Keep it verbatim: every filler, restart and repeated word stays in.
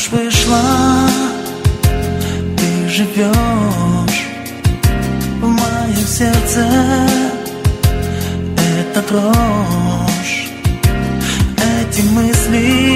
замуж вышла, ты живешь в моем сердце. Эта дрожь, эти мысли